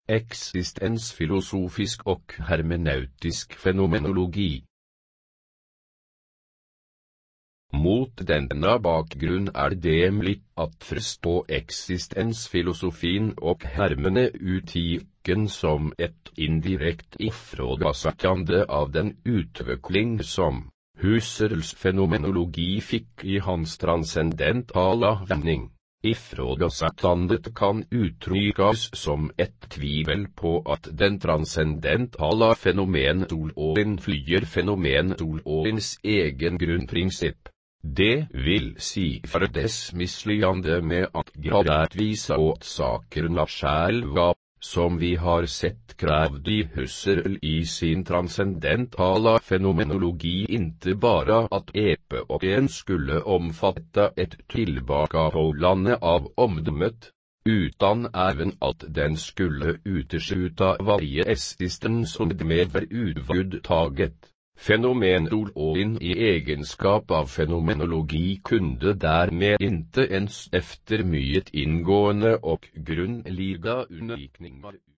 existensfilosofisk och hermeneutisk fenomenologi. Mot denna bakgrund det möjligt att förstå existensfilosofin och hermeneutiken som ett indirekt ifrågasättande av den utveckling som Husserls fenomenologi fick i hans transcendentala vändning. Ifrågasättandet kan uttryckas som ett tvivel på att den transcendentala fenomenteologin flyr fenomenteologins egen grundprincip. Det vill si för dess misslyckande med att gradvisa åt sakerna själva, som vi har sett krävde i Husserl i sin transcendentala fenomenologi inte bara att epoken skulle omfatta ett tillbakahållande av omdömet, utan även att den skulle utesluta varje existens som med överhuvudtaget. Fenomenologin i egenskap av fenomenologi kunde därmed inte ens efter mycket ingående och grundliga undersökningar